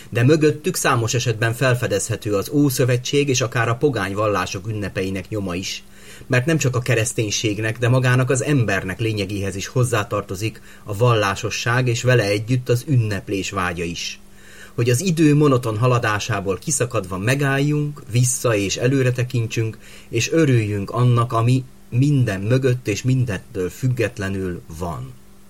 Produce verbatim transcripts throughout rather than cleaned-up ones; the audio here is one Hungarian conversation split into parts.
de mögöttük számos esetben felfedezhető az Ószövetség és akár a pogány vallások ünnepeinek nyoma is, mert nem csak a kereszténységnek, de magának az embernek lényegéhez is hozzátartozik a vallásosság, és vele együtt az ünneplés vágya is. Hogy az idő monoton haladásából kiszakadva megálljunk, vissza és előre tekintsünk, és örüljünk annak, ami minden mögött és mindettől függetlenül van.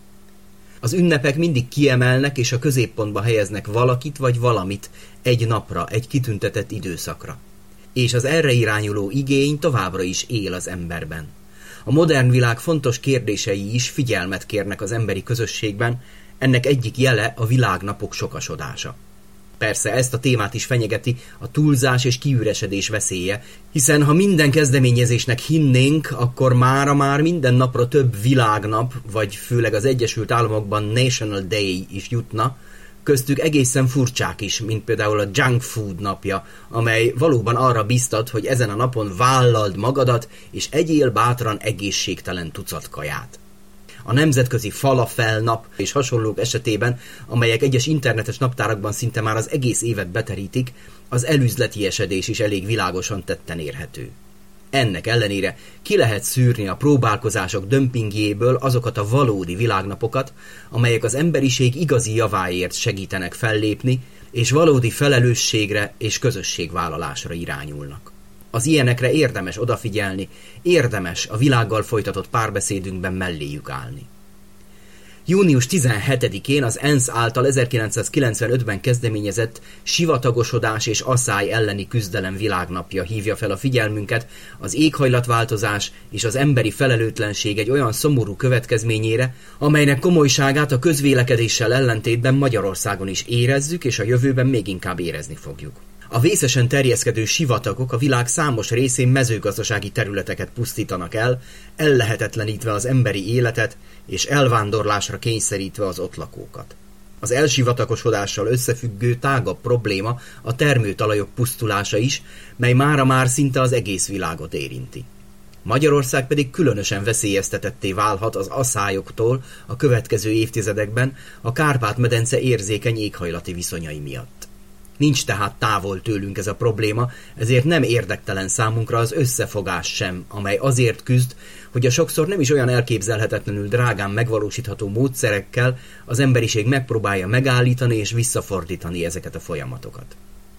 Az ünnepek mindig kiemelnek és a középpontba helyeznek valakit vagy valamit egy napra, egy kitüntetett időszakra. És az erre irányuló igény továbbra is él az emberben. A modern világ fontos kérdései is figyelmet kérnek az emberi közösségben, ennek egyik jele a világnapok sokasodása. Persze ezt a témát is fenyegeti a túlzás és kiüresedés veszélye, hiszen ha minden kezdeményezésnek hinnénk, akkor mára már minden napra több világnap, vagy főleg az Egyesült Államokban National Day is jutna, köztük egészen furcsák is, mint például a Junk Food napja, amely valóban arra biztat, hogy ezen a napon vállald magadat, és egyél bátran egészségtelen tucat kaját. A nemzetközi falafel nap és hasonlók esetében, amelyek egyes internetes naptárakban szinte már az egész évet beterítik, az elüzletiesedés is elég világosan tetten érhető. Ennek ellenére ki lehet szűrni a próbálkozások dömpingjéből azokat a valódi világnapokat, amelyek az emberiség igazi javáért segítenek fellépni, és valódi felelősségre és közösségvállalásra irányulnak. Az ilyenekre érdemes odafigyelni, érdemes a világgal folytatott párbeszédünkben melléjük állni. június tizenhetedikén az ENSZ által ezerkilencszázkilencvenötben kezdeményezett sivatagosodás és aszály elleni küzdelem világnapja hívja fel a figyelmünket az éghajlatváltozás és az emberi felelőtlenség egy olyan szomorú következményére, amelynek komolyságát a közvélekedéssel ellentétben Magyarországon is érezzük, és a jövőben még inkább érezni fogjuk. A vészesen terjeszkedő sivatagok a világ számos részén mezőgazdasági területeket pusztítanak el, ellehetetlenítve az emberi életet és elvándorlásra kényszerítve az ott lakókat. Az elsivatagosodással összefüggő tágabb probléma a termőtalajok pusztulása is, mely mára már szinte az egész világot érinti. Magyarország pedig különösen veszélyeztetetté válhat az aszályoktól a következő évtizedekben a Kárpát-medence érzékeny éghajlati viszonyai miatt. Nincs tehát távol tőlünk ez a probléma, ezért nem érdektelen számunkra az összefogás sem, amely azért küzd, hogy a sokszor nem is olyan elképzelhetetlenül drágán megvalósítható módszerekkel az emberiség megpróbálja megállítani és visszafordítani ezeket a folyamatokat.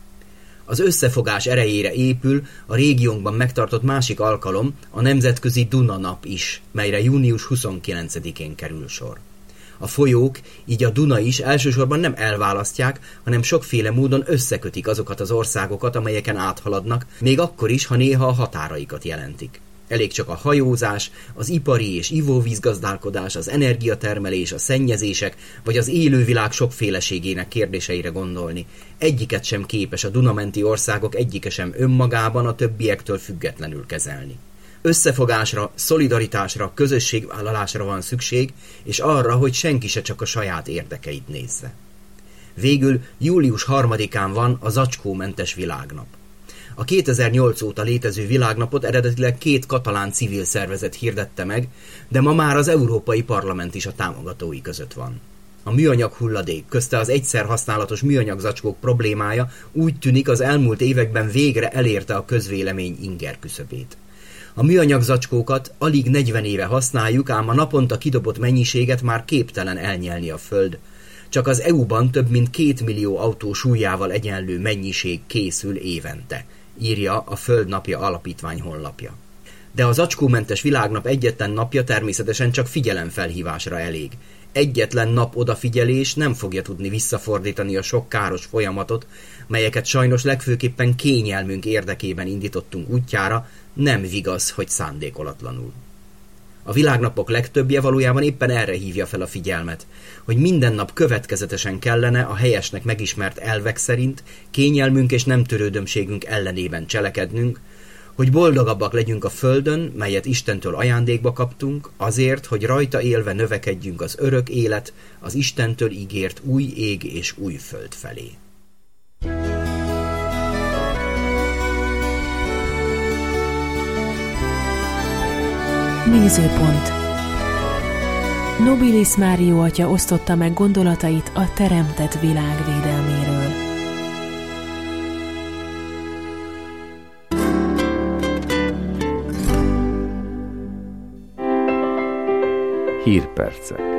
Az összefogás erejére épül a régiónkban megtartott másik alkalom, a Nemzetközi Duna nap is, melyre június huszonkilencedikén kerül sor. A folyók, így a Duna is elsősorban nem elválasztják, hanem sokféle módon összekötik azokat az országokat, amelyeken áthaladnak, még akkor is, ha néha a határaikat jelentik. Elég csak a hajózás, az ipari és ivóvízgazdálkodás, az energiatermelés, a szennyezések, vagy az élővilág sokféleségének kérdéseire gondolni. Egyiket sem képes a Dunamenti országok egyike sem önmagában a többiektől függetlenül kezelni. Összefogásra, szolidaritásra, közösségvállalásra van szükség, és arra, hogy senki se csak a saját érdekeit nézze. Végül július harmadikán van a zacskómentes világnap. A kétezer-nyolc óta létező világnapot eredetileg két katalán civil szervezet hirdette meg, de ma már az Európai Parlament is a támogatói között van. A műanyag hulladék, közte az egyszer használatos műanyag zacskók problémája úgy tűnik az elmúlt években végre elérte a közvélemény inger küszöbét. A műanyag zacskókat alig negyven éve használjuk, ám a naponta kidobott mennyiséget már képtelen elnyelni a föld. Csak az é u-ban több mint két millió autó súlyával egyenlő mennyiség készül évente, írja a Föld napja alapítvány honlapja. De a zacskómentes világnap egyetlen napja természetesen csak figyelemfelhívásra elég. Egyetlen nap odafigyelés nem fogja tudni visszafordítani a sok káros folyamatot, melyeket sajnos legfőképpen kényelmünk érdekében indítottunk útjára, nem vigaz, hogy szándékolatlanul. A világnapok legtöbbje valójában éppen erre hívja fel a figyelmet, hogy minden nap következetesen kellene a helyesnek megismert elvek szerint kényelmünk és nem törődömségünk ellenében cselekednünk, hogy boldogabbak legyünk a földön, melyet Istentől ajándékba kaptunk, azért, hogy rajta élve növekedjünk az örök élet, az Istentől ígért új ég és új föld felé. Nézőpont. Nobilis Mário atya osztotta meg gondolatait a teremtett világ védelméről. Hírpercek.